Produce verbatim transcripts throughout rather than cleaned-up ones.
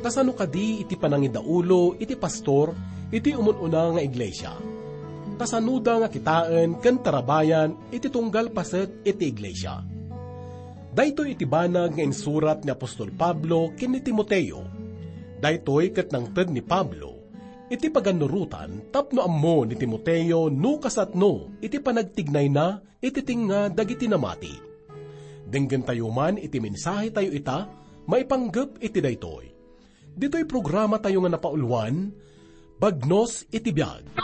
Kasano kadi iti panangidaulo, iti pastor, iti umununa nga iglesia. Kasanuda nga kitaan, ken tarabayan, iti tunggal paset iti iglesia. Daytoy iti banag nga insurat ni Apostol Pablo ken ni Timoteo. Daytoy ket nangted ni Pablo, iti paganurutan tapno ammo ni Timoteo no kasatno iti panagtignay na iti tinga dagiti namati. Denggen tayo man iti mensahe tayo ita, maipanggep iti daytoy. Dito'y programa tayo nga napauluan, Bagnos iti Biag.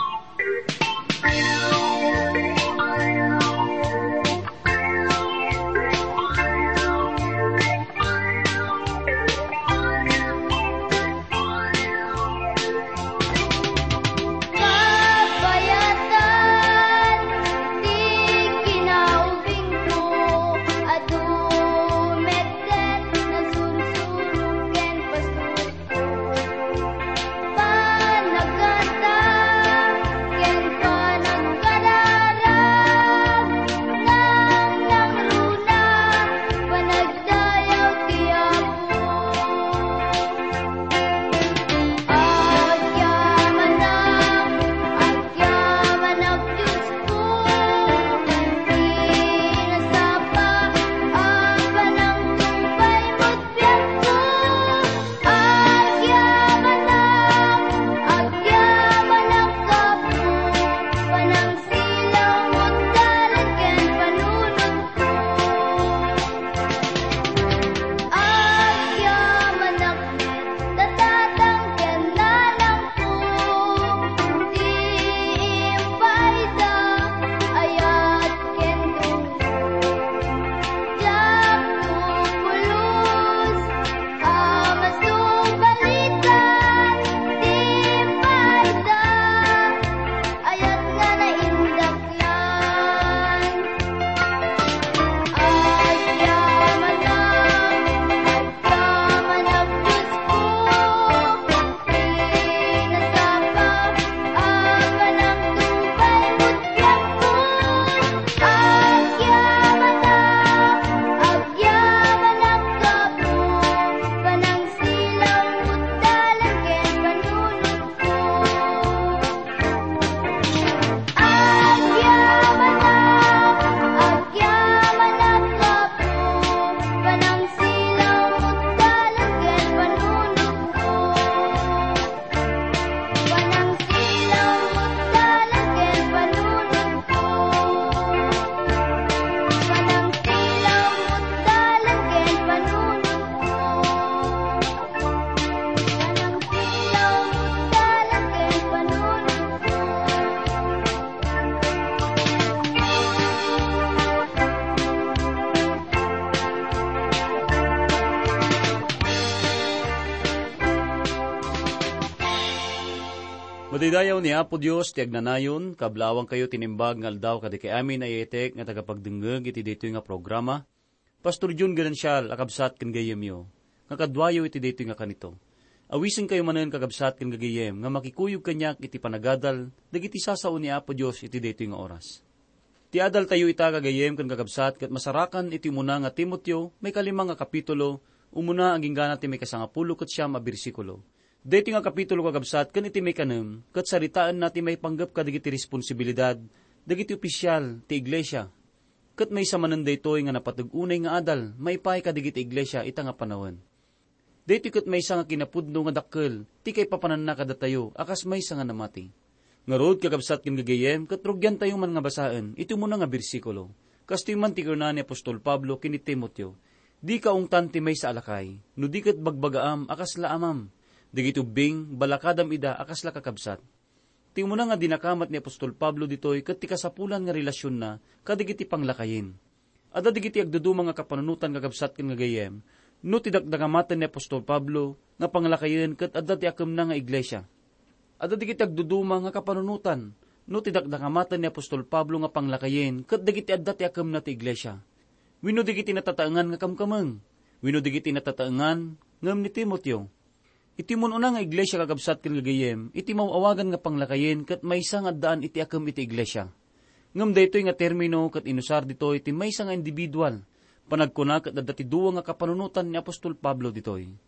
Madidayaw ni Apo Dios ti agnanayon, kablawang kayo tinimbag ngal daw kadi kay amin ay etek nga tagapagdengeg iti daytoy nga programa. Pastor Jun Galansyal, akabsat ken gayem yo. Nga kadwayo iti daytoy nga kanito. Awisin kayo manen kakabsat ken gagayem nga makikuyog kanyak iti panagadal dagiti sasao ni Apo Dios iti daytoy nga oras. Ti adal tayo ita kagayem ken kakabsat ket masarakan iti umuna nga Timoteo may kalimang nga kapitulo, umuna ang ginggana ti may kasangapulo ket siyam a bersikulo. Dito nga kapitulo kagabsat, kan iti may kanem, kat saritaan natin may panggap ka dagiti responsibilidad, dagiti opisyal, ti iglesia. Kat may samanan daytoy nga napatag-unay nga adal, may pay ka dagiti iglesia, ita nga panawan. Dito kat may isa nga kinapudno nga dakkel, ti kay papanan na kada tayo, akas may isa nga namati. Ngarod kagabsat kin gagayem, kat rugyan tayo man nga basaan, ito muna nga bersikulo. Kastoy man ti na ni Apostol Pablo kini Timoteo, di ka ungtan ti may sa alakay, no di kat bagbagaam, akas laamam. Digiti ubing, balakadam ida, akas la kakabsat. Ti mo na nga dinakamat ni Apostol Pablo ditoy, kat ti kasapulan nga relasyon na, kadigiti panglakayin. Ada digiti agduduma nga kapanunutan kakabsat ken nga gayem, no ti dakdakamatan ni Apostol Pablo, nga panglakayin, kat ada ti akam na nga iglesia. Ada digiti agduduma nga kapanunutan, no ti dakdakamatan ni Apostol Pablo nga panglakayin, kat digiti adda ti akam na ti iglesia. Wino digiti natataangan nga kamkameng, wino digiti natataangan ngam ni Timoteo. Iti mo na nga iglesia kakabsat ken gagayem, iti mauawagan nga panglakayin kat maysa nga daan iti akam iti iglesia. Ngam daytoy nga termino kat inusar ditoy iti maysa nga individual. Panagkuna kat adda ti duwa nga kapanunutan ni Apostol Pablo ditoy.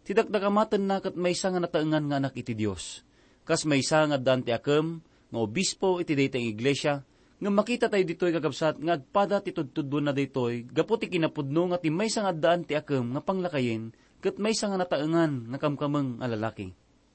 Tidagdagamatan na kat may nga nataengan nga anak iti Dios. Kas may nga daan ti akam, nga obispo iti daytay iglesia, nga makita tayo ditoy kagabsat nga agpada ti tudtuddo na daytoy, gapu ti kinapudno nga ti may nga daan ti akam nga panglakayin, kat may nga nataengan nga kamkameng alalaki.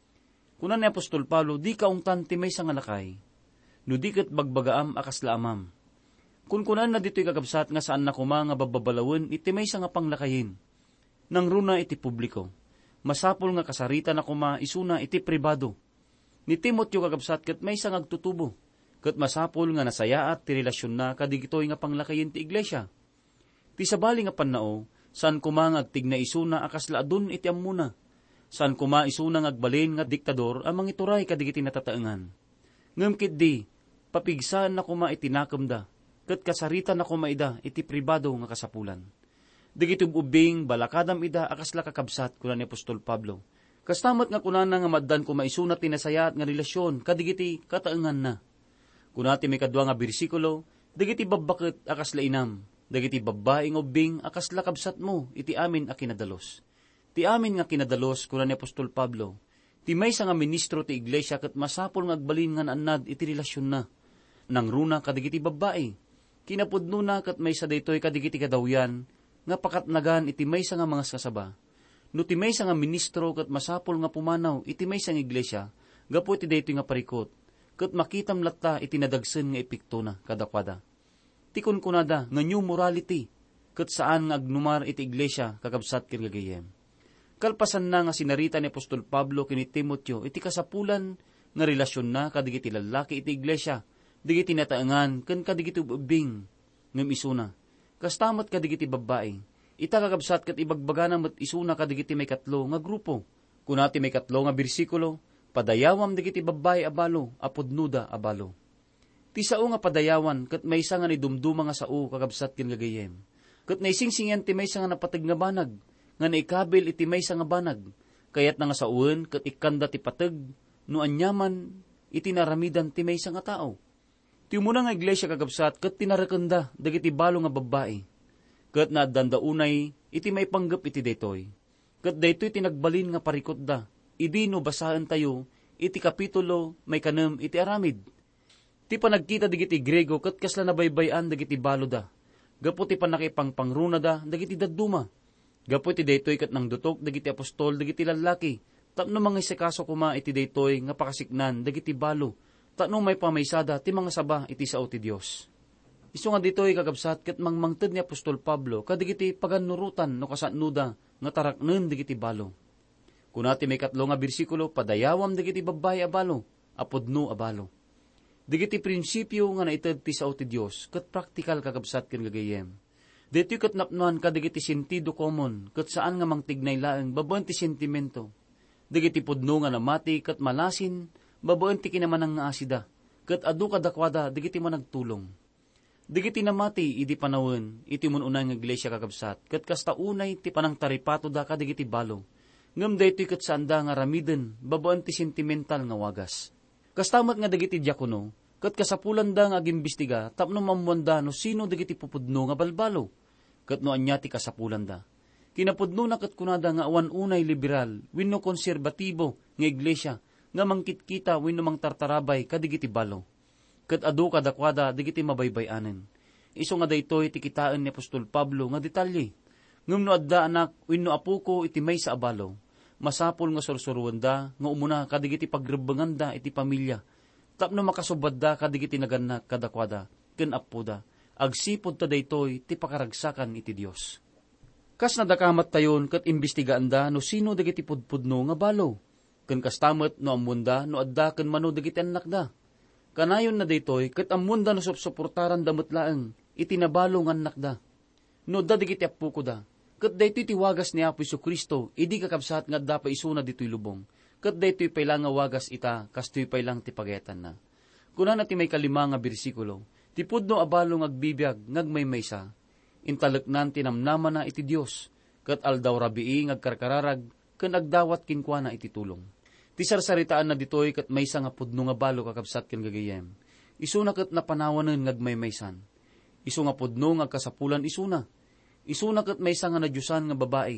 Kunan ni Apostol Pablo, di kaungtan ti may nga lakay, no di kat bagbagaam akas laamam. Kun kunan na dito'y kagabsat nga saan na kuma nga bababalawin, iti may nga panglakayin. Nang runa iti publiko, masapol nga kasarita na kuma isuna iti pribado. Ni Timotyo kagabsat kat may nga agtutubo, kat masapol nga nasayaat ti relasyon na kadigitoy nga panglakayin ti iglesia. Ti sabali nga pannao, saan kuma nga agtig na isuna akas laadun iti ammuna, saan kuma isuna nga agbalin nga diktador amang ituray kadigiti natataengan. Ngem kitdi, papigsaan na kuma itinakam da, kat kasarita na kuma ida iti pribado nga kasapulan. Digiti ubing balakadam ida akas la kakabsat kuna ni Apostol Pablo. Kastamat nga kunana nga maddan kuma isuna tinasayat nga relasyon kadigiti kataengan na. Kunati may kadwa nga bersikulo, digiti babakit akas lainam, digiti babaeng ubing akas la kabsat mo iti amin a kinadalos. Ti amin nga kinadalos kuna ni Apostol Pablo, ti may nga ministro ti iglesia kat masapol nga agbalin nga naanad iti relasyon na. Nang runa kadigiti babae, kinapudno na kat may sa daytoy kadigiti kadawyan, nga pakatnagan iti may nga mga kasaba. No ti may nga ministro kat masapol nga pumanaw iti may nga iglesia, gapo iti daytoy nga parikot, kat makitam latta iti nadagsen nga epekto na kadakwada. Tikon kunada nga new morality, kat saan nga agnumar iti iglesia kakabsat ken gagayem. Kalpasan na nga sinarita ni Apostol Pablo kini Timotyo iti kasapulan nga relasyon na kadigiti lalaki iti iglesia, digiti nataengan ken kadigiti ubing ngem isuna. Kastamat kadigiti babae, ita kakabsat kat ibagbagana met isuna kadigiti may katlo nga grupo. Kunati may katlo nga bersikulo, padayawam digiti babae abalo, apodnuda abalo. Ti sao nga padayawan kat may isa nga ni dumduma nga sao kakabsat ken gagayem. Kat naisingsingyan ti may isa nga napateg nga banag, nga naikabil iti may isa nga banag, kayat na nga sauen kat ikanda ti pateg, no anyaman iti naramidan ti may isa nga tao. Ti umuna nga iglesia kagabsat kat tinarakanda dagiti balo nga babae. Kat nadandaunay iti may panggap iti daytoy. Kat daytoy tinagbalin nga parikot da. Idi no basahan tayo iti kapitulo may kanem iti aramid. Ti panagkita dagiti Grego kat kasla nabaybayan dagiti balo da. Gapu ti panakipangpangruna da dagiti dadduma. Gapu iti daytoy kat nang dutok dagiti apostol dagiti lalaki. Tapno mga isakaso kuma iti daytoy nga pakasiknan dagiti balo. Tanong may pamaysada ti mga saba iti sao ti Dios. Isu nga ditoy kagabsat ket mangmangted ni Apostol Pablo kadigiti paganurutan no kasatnuda nga taraknen digiti balo. Kunati may katlo nga bersikulo, padayawam digiti babae abalo, apodno abalo. Digiti prinsipyo nga naited ti sao ti Dios ket praktikal kagabsat ken gagayem. Ditoy ket napnuan kadigiti sentido common ket saan nga mangtignay laeng babaen ti sentimento. Digiti pudno nga namati ket malasin babaen ti kinamanang nga asida, ket adu kadakwada digiti managtulong. Digiti namati idi panawon, iti mununay nga iglesia kakabsat, ket kasta unay ti panang taripato da kadigiti balo. Ngem daytoy ket sanda nga ramiden, babaen ti sentimental nga wagas. Kastamat nga digiti diakono, ket kasapulan da nga agimbestiga, tapno mamuanda no sino digiti pupudno nga balbalo, ket no anya ti kasapulan da. Kinapudno na ket kunada nga awan unay liberal, wenno konserbatibo nga iglesia, nga mangkitkita wenno mang tartarabay kadigiti balo. Ket adu kadakwada digiti mabaybayanen. Isu nga daytoy ti kitaan ni Apostol Pablo nga detalye. Ngem no adda anak wenno apuko iti maysa abalo, masapol nga sursuruanda nga umuna kadigiti pagrebenganda iti pamilya. Tapno makasubad da kadigiti naganak kadakwada ken appoda. Agsipod ta daytoy ti pakaragsakan iti Dios. Kas nadakamat tayon ket imbestigaan da no sino dagiti pudpudno nga balo. Ken kastamet no amunda no adda ken mano dagiti anak da. Kanayon na daytoy ket amunda no supsuportaran da metlaeng itinabalo nga anak da. No da dagiti appuko da. Ket daytoy ti wagas ni Apo Jesu-Kristo idi kakabsat nga adda pa isuna ditoy lubong. Ket daytoy payla nga wagas ita kastoy paylang ti pagayatan na. Kunana ti may kalima nga bersikulo, ti pudno abalo nga agbibiag ngagmaymaysa. Intaleknan tinamnama na iti Dios ket aldaw rabii ngagkarkararag ken agdawat kinkwana iti tulong. Ti sarsaritaan na ditoy ket maysa nga pudno nga balo kakabsat ken gagayem. Isuna ket napanawanen ngagmaymaysan. Isu nga pudno nga kasapulan isuna. Isuna ket maysa nga nadyusan nga babae.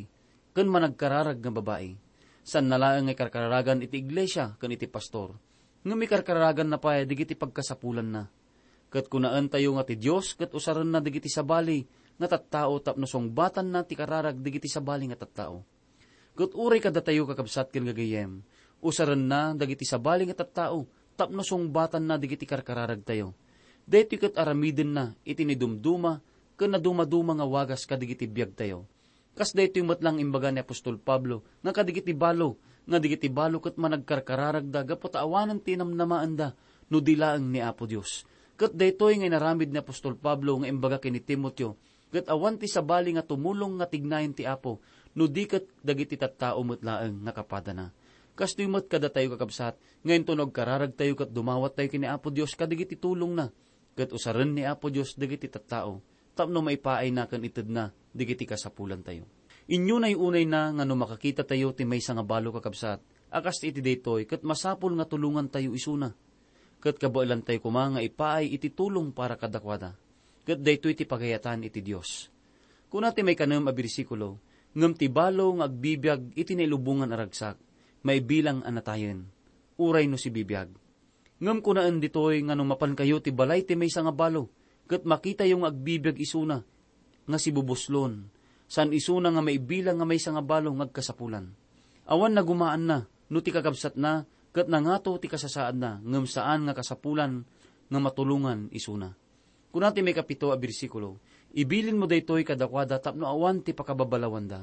ken managkararag nga babae. San nalaang nga karkaragan iti iglesia ken iti pastor. Nga may karkaragan na pa digiti pagkasapulan na. Ket kunaan tayo nga ti Dios ket usaran na digiti sabali nga tattao tapno songbatan na ti kararag digiti sabali nga tattao. Ket uray kada tayo kakabsat ken gagayem. Usaran na dagiti sabali nga tattao tapno songbatan na digiti karkararag tayo. Daytoy ket aramiden na iti nidumduma ken naduma-duma nga wagas kadigiti biag tayo. Kas daytoy metlang imbaga ni Apostol Pablo nga kadigiti balo nga digiti balo ket managkarkararag da gapu ta awanen ti namnamaan da no dilaeng ni Apo Dios. Ket daytoy nga naramid ni Apostol Pablo nga imbaga ken ni Timoteo ket awan ti sabali nga tumulong nga tignayon ti Apo no di ket dagiti tattao met laeng nga kapada na. Kas tuy met kada tayo kakabsat ngayon tunog kararag tayo ket dumawat tayo kini Apo Dios kadigiti tulong na ket usaren ni Apo Dios dagiti tattao tapno maipaay na ken ited na digiti kasapulan tayo. Inyo nay unay na nga no makakita tayo ti maysa nga balo kakabsat akas iti daytoy ket masapul nga tulungan tayo isuna. Ket kabailan tayo kuma nga ipaay iti tulong para kadakwada. Ket daytoy ti pagayatan iti Dios. Kuna ti may kanem a bersikulo, ngem ti balo nga agbibiyag iti nailubungan aragsak, maibilang anatayen. Uray no si bibiyag. Ngem kunaan ditoy nga no mapan kayo ti balay ti maysa nga balo, ket makita yung agbibiyag isuna nga si bubuslon. San isuna nga maibilang nga maysa nga balo ngagkasapulan. Awan na gumaan na, no ti kakabsat na, ket nangato ti kasasaad na, ngem saan nga kasapulan nga matulungan isuna. Kunati may kapito a bersikulo, ibilin mo daytoy kadakwada tapno awan ti pakababalawan da.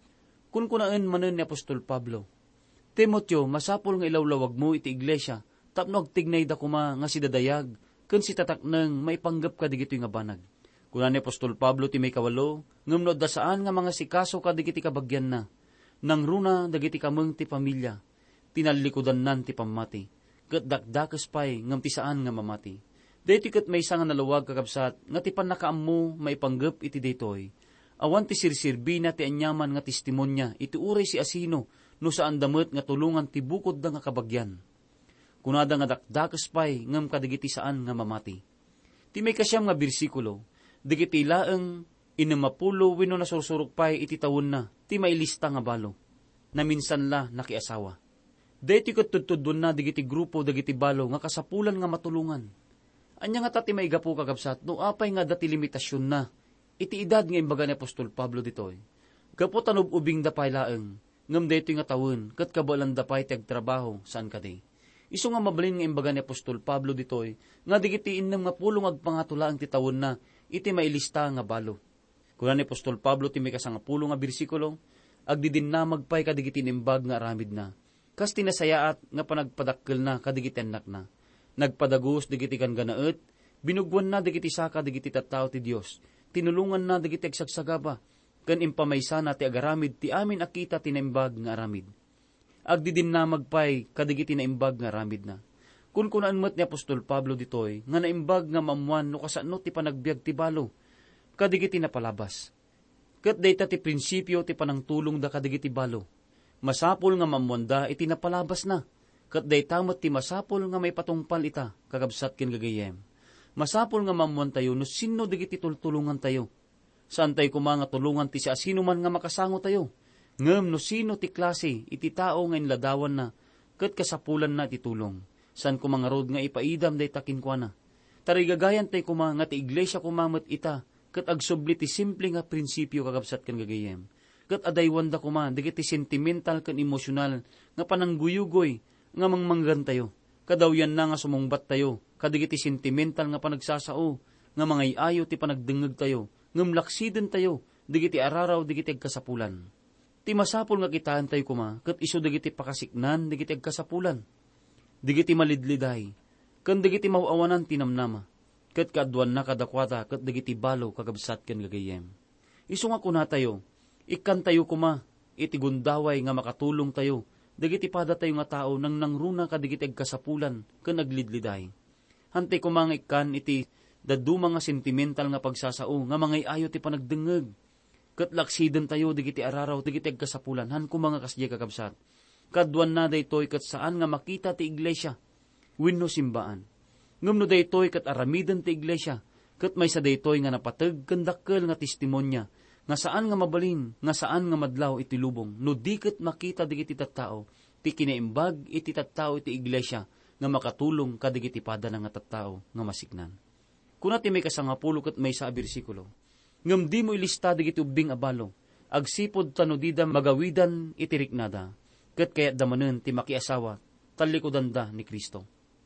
Kun kunaan manen ni Apostol Pablo, Timoteo, masapul nga ilawlawag mo iti iglesia, tapno agtignay da kuma nga si dadayag, ken si tatakneng maipanggap ka digitoy nga banag. Kunan ni Apostol Pablo ti may kawalo, ngem no da saan nga mga sikaso ka digiti kabagyan na, nang runa dagiti kameng ti pamilya, tinalikudan nan ti pamati, ket dakdakes pay ngem ti saan nga mamati. Daytoy ket maysa nga naluwag kakabsat, nga ti panakaammo maipanggep iti daytoy. Awan ti sirsirbi na ti anyaman nga testimonya, iti uray si asino, no saan damet nga tulungan ti bukod da nga kabagyan. Kunada nga dakdakes pay ngem kadigiti saan nga mamati. Ti may kasyam nga bersikulo, digiti laeng inemapulo wenno nasursurok pay iti tawon na, ti mailista nga balo, na minsan la nakiasawa. Daytoy ket tudtudon na digiti grupo dagiti balo nga kasapulan nga matulungan. Anya nga tati maigapu kakabsat, no apay nga dati limitasyon na, iti edad nga imbaga ni Apostol Pablo ditoy. Gapu tanob ubing dapay laeng, ngem daytoy nga tawon, ket kabalan dapay ti agtrabaho saan kadi. Isu nga mabalin nga imbaga ni Apostol Pablo ditoy, nga digiti innem nga pulong agpangatulaang ti tawon na, iti mailista nga balo. Kuna ni Apostol Pablo ti may kasanga pulo nga bersikulo, agdidinamag pay kadigiti nimbag nga aramid na, kas tinasayaat nga panagpadakkel na kadigiti anak na. Nagpadagos digiti kan ganaet, binugwan na digiti saka digiti tattao ti Dios, tinulungan na digiti agsagsagaba, kan impamaysa na ti agaramid ti amin akita ti naimbag nga aramid. Agdidin na magpay kadigiti naimbag nga aramid na. Kun kunaan met ni Apostol Pablo ditoy, nga naimbag nga mamuan no kasano ti panagbiag ti balo, kadigiti napalabas. Ket dayta ti prinsipyo ti panangtulong da kadigiti balo. Masapol nga mamuan da iti napalabas na. Ket daytamot ti masapol nga may patungpal ita, kakabsat ken gagayem. Masapol nga mamuan tayo no sino digiti tultulungan tayo. Saan tayo kumanga tulungan ti si asino man nga makasango tayo. Ngem no sino ti klase iti tao nga inladawan na, ket kasapulan na ti tulong. Saan kumangarod nga ipaidam day takin kwa na. Tarigagayan tayo kumanga ti iglesia kumamet ita, ket agsubli ti simple nga prinsipyo kakabsat ken gagayem. Ket adaywan da kuma, digiti sentimental ken emosyonal nga panangguyugoy, nga mangmanggan tayo, kadawyan na nga sumungbat tayo, kadigiti sentimental nga panagsasao, nga mga iayo ti panagdengeg tayo, ngem laksiden tayo, digiti araraw, digiti agkasapulan. Ti masapol nga kitaan tayo kuma, ket iso digiti pakasiknan, digiti agkasapulan. Digiti malidliday, ken digiti mauawanan tinamnama, ket kaadwan na kadakwata, ket digiti balo kagabsat ken gagayem. Iso nga kuna tayo, ikan tayo kuma, iti gundaway nga makatulong tayo, dagiti pada tayo nga tao nang nangruna kadigiti agkasapulan ken naglidliday. Hantay kumang ikan iti daduma nga sentimental nga pagsasao nga mga ayo ti panagdengeg. Ket laksiden tayo digiti araraw digiti agkasapulan han kumanga kasdi kakabsat. Kadwan na daytoy ket saan nga makita ti iglesia wenno simbaan. Ngem no daytoy ket aramiden ti iglesia ket maysa daytoy nga napateg ken dakkel nga testimonya nga saan nga mabalin, nga saan nga madlaw iti lubong, no diket makita digiti tattao, ti kinaimbag iti tattao iti iglesia, nga makatulong kadigiti pada na nga tattao nga masiknan. Kuna ti may kasangapulo ket may sa bersikulo, ngem di mo ilista digiti ubing abalo, agsipod tano dida magawidan iti riknada, ket kayat damanen ti makiasawa, talikodan da ni Kristo.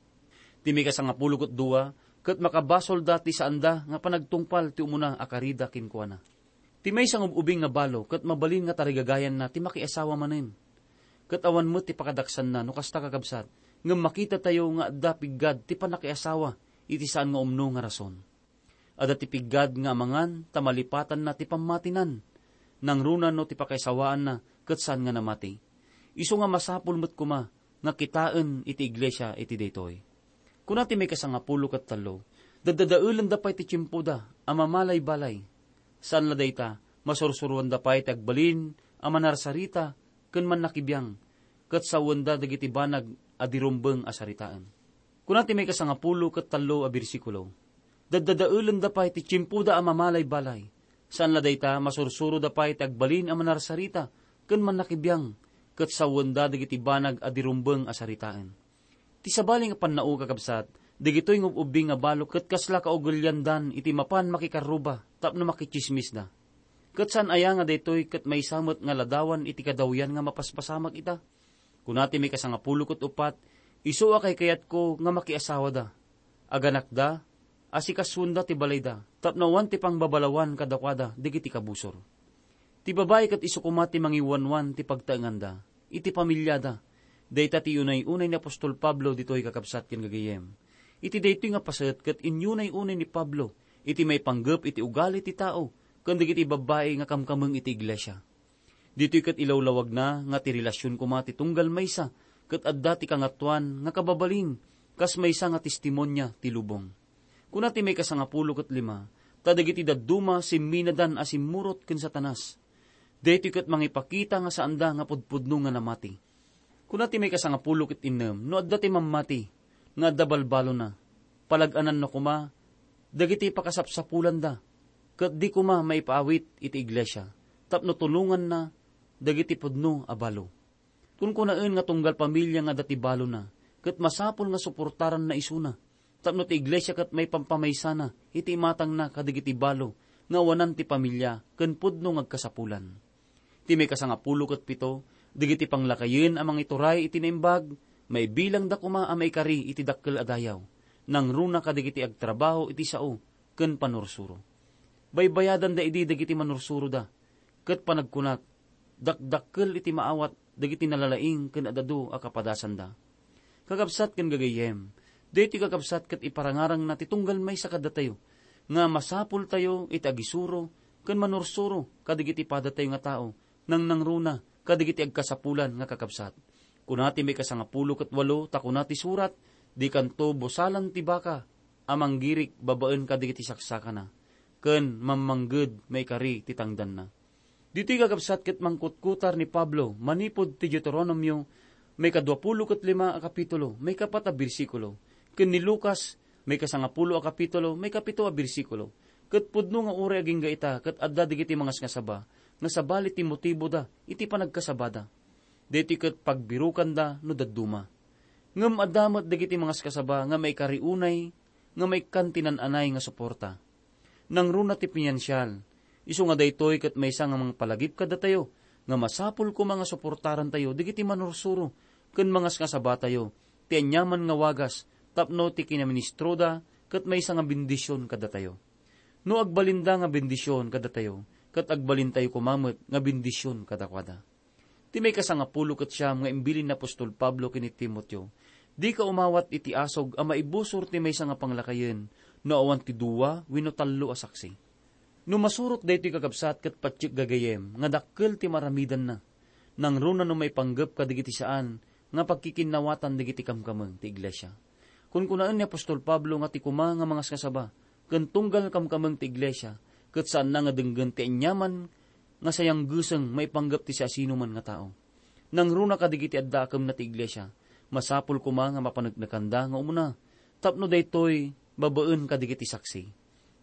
Ti may kasangapulo ket dua, ket makabasol dati sa anda nga panagtungpal ti umuna akarida kinkuana. Ti may sang ubing nga balo, ket mabalin nga tarigagayan na ti makiasawa manen. Ket awan mo ti pakadaksan na, no kasta kakabsat, ngem makita tayo nga adda piggad ti panakiasawa, iti saan nga umno nga rason. Adda ti piggad nga amangan, tamalipatan na ti pamatinan, nang runan no ti pakiasawaan na, ket saan nga namati. Isu nga masapul met kuma, nga kitaan iti iglesia iti daytoy. Kuna ti may kasangapulo ket talo, dadadaulan da pay ti tiyempoda, amamalay-balay. Saan la dayta, masursuruan da pay ti agbalin, amanarsarita, ken man nakibiyang, ket sawanda dagiti banag adirumbeng asaritaan. Kuna ti may kasangapulo ket talo a bersikulo, dadadaulan da pay ti tiyempoda amamalay-balay. Saan la dayta, masursuro da pay ti agbalin, amanarsarita, ken man nakibiyang, ket sawanda dagiti banag adirumbeng asaritaan. Ti sabaling nga pannao kakabsat, digitoy ng ubing nga balo, ket kasla kaugulyandan, iti mapan makikaruba, tapno makichismis da. Ket saan aya nga daytoy, ket may samot nga ladawan, iti kadawyan nga mapaspasamak ita. Kunati may kasangapulo ket upat, isu a kay kayat ko nga makiasawa da. Aganak da, asikasunda ti balay da, tapno wan ti pangbabalawan kadakwada, digiti kabusor. Ti babay ket isu kumati mangiwanwan ti pagtaengan da, iti pamilya da. Dayta ti unay-unay ni Apostol Pablo dito'y kakabsat ken gagayem. Iti daytoy nga paset ket inyunay-unay ni Pablo, iti may panggep iti ugali ti tao, ken digiti babae nga kamkameng iti iglesia. Dito'y ket ilawlawag na nga ti relasyon kuma ti tunggal maysa, ket adda ti kangatuan nga kababalin, kas maysa nga testimonya ti lubong. Kuna ti may kasangapulo ket lima, ta dagiti dadduma simminadan asimurot ken satanas. Daytoy ket mangipakita nga saanda nga pudpudno nga namati. Kuna ti may kasangapulo ket innem, no adda ti mamati, nga adda balbalo na, palaganan na kuma, dagiti pakasapsapulan da, ket di kuma maipaawit iti iglesia, tapno tulungan na, dagiti pudno abalo. Kun kunaen nga tunggal pamilya nga dati balo na, ket masapul nga suportaran na isuna, tapno ti iglesia ket may pampamaysa na, iti matang na kadigiti balo, nga wanan ti pamilya, ken pudno ngagkasapulan. Ti may kasangapulo ket pito, digiti panglakayen amang ituray iti naimbag, may bilang da kuma amay kari iti dakkel adayaw, nang runa kadigiti agtrabaho iti sao, ken panursuro. Baybayadan da idi dagiti manursuro da, ket panagkunat, dakdakkel iti maawat, dagiti nalalaing ken adado a kapadasan da. Kakabsat ken gagayem, deti kakabsat ket iparangarang na titunggal may sakad tayo, nga masapul tayo iti agisuro, ken manursuro, kadigiti pada tayo nga tao, nang nangruna, kadigiti agkasapulan nga kakabsat. Kunati may kasangapulo ket walo, ta kunati surat, di kanto bosalan ti baka, amang girik babaen kadigiti saksaka na, ken mamangged may kari titangdan na. Dito'y kakabsat ket mangkutkutar ni Pablo, manipod ti Deuteronomio, may kadwapulo ket lima a kapitulo, may kapat a bersikulo, ken ni Lucas, may kasangapulo a kapitulo, may kapito a bersikulo, ket pudno nga uri aging gaita, ket adda digiti mangas nga saba, nga sabali ti motibo da, iti panagkasabada. Deti ket pagbirukan da, no dadduma. Ngem adamat dagiti mga kasaba, nga may kariunay, nga may kantinan-anay nga suporta. Nang runa ti pinansyal, isu nga daytoy ket maysa nga mga palagip kada tayo, nga masapul ko mga suportaran tayo, digiti manursuro, ken mga kasaba tayo, ti anyaman nga wagas, tapno ti kinaministro da, ket maysa nga bendisyon kada tayo. No agbalinda nga bendisyon kada tayo, ket agbalin tayo kumamot nga bendisyon kadakwada. Ti may kasangapulo ket siyam nga imbilin na Apostol Pablo ken Timoteo, di ka umawat iti asog a maibusor ti maysa nga panglakayen, no awan ti duwa wenno tallo a saksi. No masurot daytoy kakabsat ket patsik gagayem, nga dakkel ti maramidan na, nang runa no may panggep kadigiti saan, nga pagkikinawatan digiti kamkameng ti iglesia. Kun kunaan ni Apostol Pablo nga ti kuma nga mga kasaba, ken tunggal kamkameng ti iglesia, ket saan na nga denggen ti anyaman, nga sayang guseng may panggap ti siya sino man nga tao. Nang runa kadigiti addakam na ti iglesia, masapul kuma nga mapanagnakanda nga umuna, tapno daytoy babaen kadigiti saksi.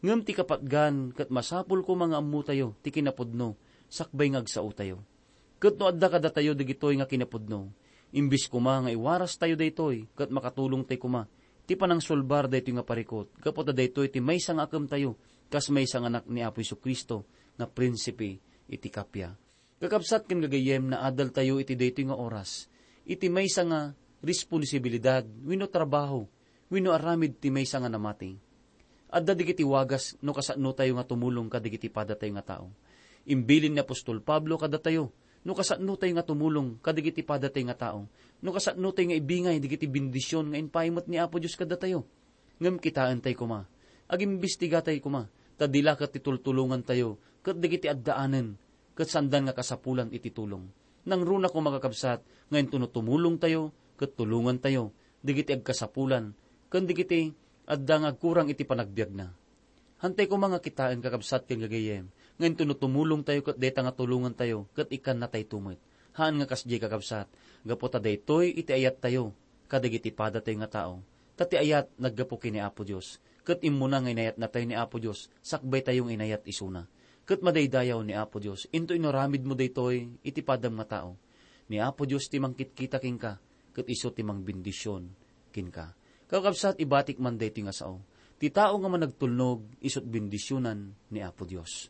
Ngem ti kapatgan, kat masapul ko mga ammo tayo, ti kinapudno, sakbay ngagsao tayo. Kat no adda kada tayo digitoy nga kinapudno, imbis kuma nga iwaras tayo daytoy, kat makatulong tayo kuma, ti panang solbar daytoy nga parikot, kapot na daytoy ti may sang akam tayo, kas may sang anak ni Apo Jesu-Kristo, nga prinsipe iti kapya. Kakabsat ken gagayem na adal tayo iti daytoy nga oras, iti may sang nga responsibilidad, wino trabaho, wino aramid ti may sang nga namati. Adda digiti wagas no kasano tayo nga tumulong kadigiti pada tayo nga tao. Imbilin ni Apostol Pablo kada tayo, no kasano tayo nga tumulong kadigiti pada tayo nga tao. No kasano tayo nga ibingay digiti bendisyon nga inpaimot ni Apo Dios kada tayo. Ngem kitaan tayo kuma. Agimbistiga tayo kuma. Tadila kat titultulungan tayo, kat digiti addaanen, kat sandan nga kasapulan iti tulong. Nang runa ko makakabsat, ngayon tunutumulong tayo, kat tulungan tayo, digiti agkasapulan, kat digiti adda nga kurang iti panagbiag na. Hantay ko mga kitaan kakabsat ken gagayem, ngayon tunutumulong tayo kat deta nga tulungan tayo, kat ikan na tayo tumit. Haan nga kasdi kakabsat, gapota daytoy iti ayat tayo, kadigiti pada tayo nga tao. Tati ayat naggapo kini Apo Dios, kat imuna nga inayat na tayo ni Apo Dios, sakbay tayong inayat isuna. Kat madaydayaw ni Apo Dios, into inoramid mo daytoy iti padam nga tao. Ni Apo Dios timang kitkita king ka, kat iso timang bendisyon kin ka. Kakabsat ibatik man daytoy nga sao. Ti tao nga man nagtulnog, isot bendisyonan ni Apo Dios.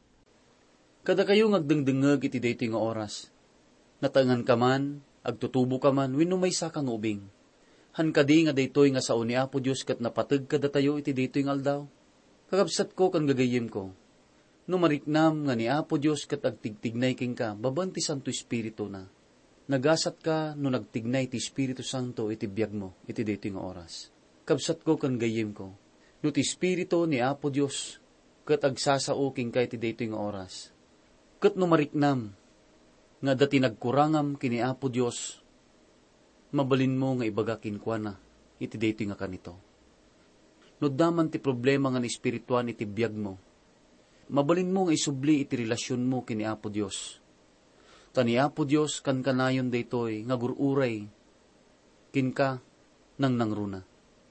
Kada kayo ngagdengdengeg iti daytoy nga oras. Natangan ka man, agtutubo ka man, wenno maysa kang ubing. Han kadi nga daytoy nga sao ni Apo Dios kat napateg kada tayo iti daytoy nga aldaw. Kakabsat ko kan gagayem ko. No mariknam nga ni Apo Dios kat agtigtignay king ka, baban ti Santo Espiritu na. Nagasat ka no nagtignay ti Espiritu Santo iti biag mo, iti daytoy nga oras. Kabsat ko kan gayem ko. No ti Espiritu ni Apo Dios kat agsasao king ka iti daytoy nga oras. Kat no mariknam nga dati nagkurangam kini Apo Dios, mabalin mo nga ibaga kinkwana iti daytoy nga kanito. No daman ti problema nga ni espirituan iti biag mo, mabalin mo nga isubli iti relasyon mo kini Apo Dios. Tani Apo Dios kan kanayon daytoy nga gururay kinka nang nangruna.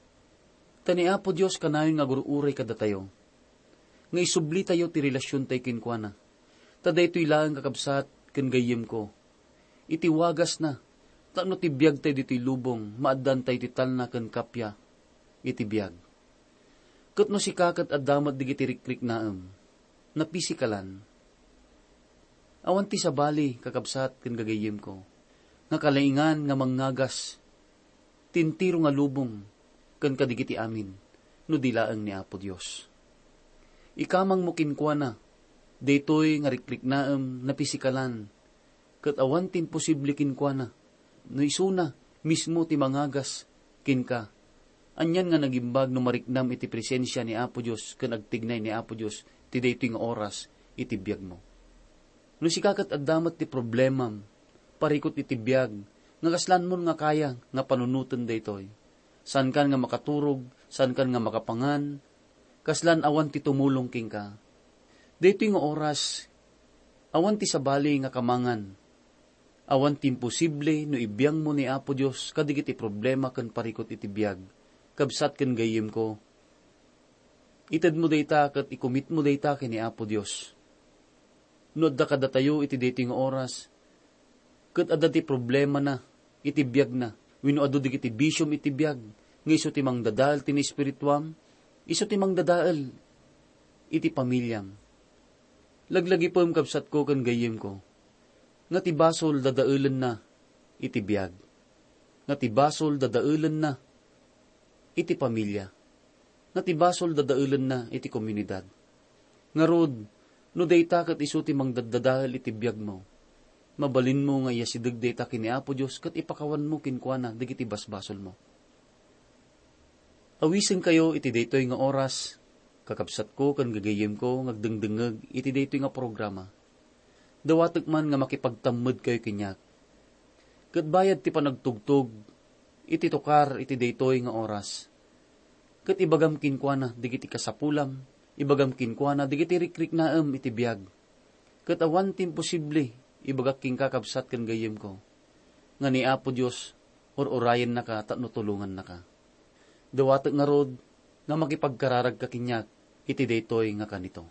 Tani Apo Dios kanayon nga gururay kada tayo. Nga isubli tayo ti relasyon tayo kinkwana. Ta daytoy lang kakabsat ken gayem ko. Iti wagas na. Tano ti biag tayo dito'y lubong, maaddan tayo ti talna ken kapya, iti biag. Kat no si kakat addamat digiti rikrik naem, na pisikalan. Awan ti sabali, kakabsat ken gagayem ko, nga kalaingan nga mangngagas, tintiro nga lubong, ken kadigiti amin, no dilaeng ni Apo Dios. Ikamang mo kinkwana, daytoy nga rikrik naem, na pisikalan, kat awan tin posible kinkwana, no isuna, mismo ti mangagas, kinka. Anyan nga nagimbag no mariknam iti presensya ni Apo Dios, ken agtignay ni Apo Dios, ti daytoy nga oras, iti biag mo. No si kakat addamat ti problemam, parikot iti biag, nga kaslan mo nga kaya, nga panunutan daytoy. San kan nga makaturog, san kan nga makapangan, kaslan awan ti tumulong kinka. Daytoy nga oras, awan ti sabali nga kamangan, awan ti imposible no ibiyang mo ni Apo Dios kadigiti problema ken parikot iti biag. Kabsat ken gayem ko. Ited mo dayta ket ikumit mo dayta ken ni Apo Dios. No adda kada tayo iti daytoy nga oras, ket adda ti problema na iti biag na. Wenno adda digiti bisyom iti biag, nga isu ti mangdadael ti espirituam, isu ti mangdadael iti pamilyam. Laglagi po yung kabsat ko kan gayem ko, nga ti basol dadaelan na iti biag, nga ti basol dadaelan na iti pamilya, nga ti basol dadaelan na iti komunidad. Nga rod, no dayta kat isu ti mangdadadahal iti biag mo, mabalin mo nga iyasideg dayta kini Apo Dios kat ipakawan mo kinkwana digiti basbasol mo. Awisen kayo iti daytoy nga oras, kakabsat ko kan gagayem ko ngagdengdengeg iti daytoy nga programa. Dawatek man nga makipagtammed kayo kinyak. Ket bayad ti panagtugtog iti tukar iti daytoy nga oras. Ket ibagam kinkwana digiti kasapulam, ibagam kinkwana digiti rikrik naem iti biag. Ket awan ti imposible ibagak king kakabsat kan gayem ko. Nga ni Apo Dios or-orayen na ka tapno tulungan na ka. Dawatek nga rod nga makipagkararag ka kinyak iti daytoy nga kanito.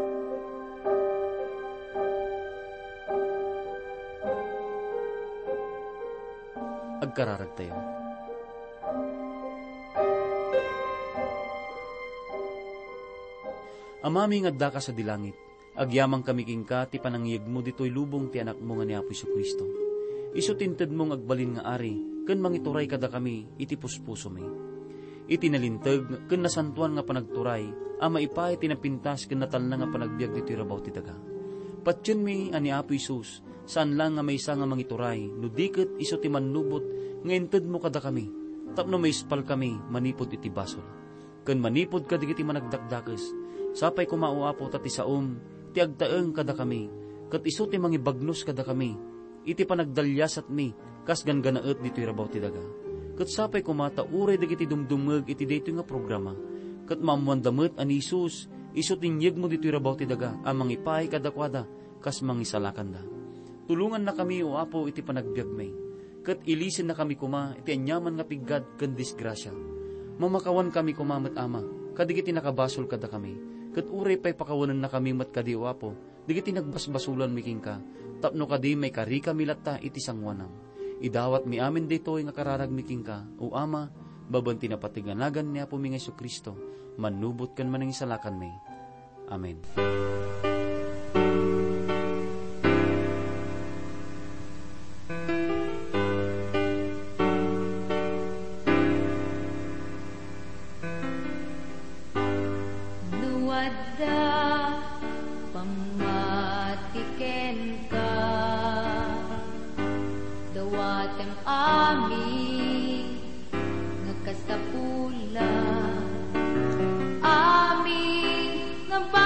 Agkararag tayo. Amami nga adda ka sa dilangit, agyamang kami king ka, ti panangyeg mo dito'y lubong ti anak mo nga ni Apo Jesu-Kristo. Isu tinted mong agbalin nga ari, ken mangituray kada kami, iti puspuso mi. Iti nalintag, ken nasantuan nga panagturay, ama ipay tinapintas ken natalna nga panagbiag dito'y rabaw ti daga. Patyen mi ani Apo Isus, saan lang nga may isa nga mangituray, no diket isu ti manubot, nga inted mo kada kami, tapno may ispal kami, manipod iti basol. Ken manipod kadigiti managdakdakes, sapay kumauapo tati saom, ti agtaeng kada kami, kat iso ti mangibagnos kada kami, iti panagdalyasat mi, kas ganganaet dito'y rabaw ti daga. Kat sapay kumata, uray dagiti dumdumeg iti daytoy nga programa, kat mamuandamet ani Isus, iso tinyeg mo dito'y rabaw ti daga, amang ipay kadakwada, kas mangisalakan da. Tulungan na kami o Apo iti panagbiag may, kat ilisin na kami kuma, iti anyaman nga piggad ken disgrasya. Mamakawan kami kumamat ama, kadigiti nakabasol kada kami, kat uray pa'y pakawanan na kami mat kadi o Apo, digiti nagbasbasulan miking ka, tapno kadi may karika milatta iti sangwanam. Idawat mi amin dito'y nga kararag miking ka, o ama, babanti na patiganagan ni Apo mi nga Jesu-Kristo, manubot kan manang isalakan may. Amen. Amin, nga